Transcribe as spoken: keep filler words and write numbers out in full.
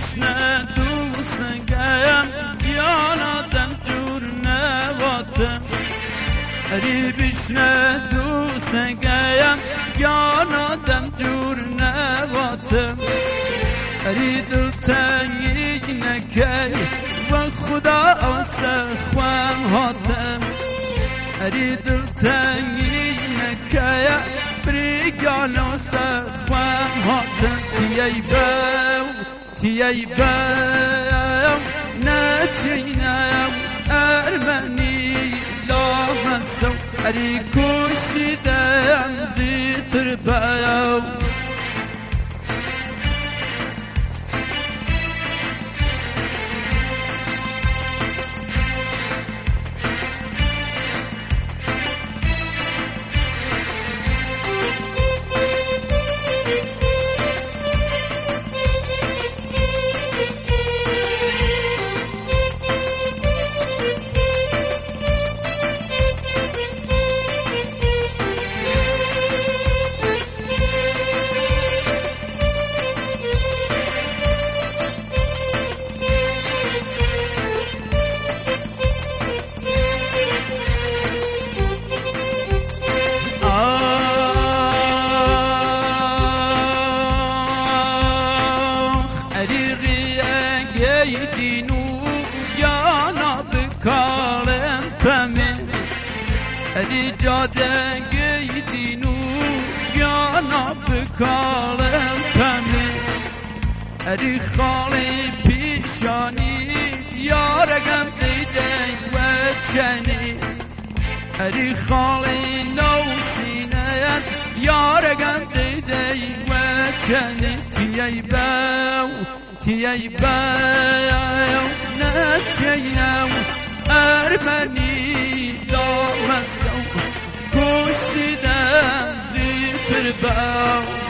بشنه دوست گیم یانادم جور نواتم اری بشنه دوست گیم یانادم جور نواتم اری دل تنگی نکی و خدا آسه خوام هاتم اری دل تنگی نکی بریگان آسه خوام هاتم تیای باو تیای باو نتینم ارمنی لامسو اری کشتی دم زیتر باو دینو یانا بکارم پمه ادی جادگی دینو یانا بکارم پمه ادی خالی پیشانی یارگم دیده و چنی ادی خالی نوسینه یارگم دیده و چنی تیای باو تیای باو نتینم ارمنی لامسو کشتی دم زیتر باو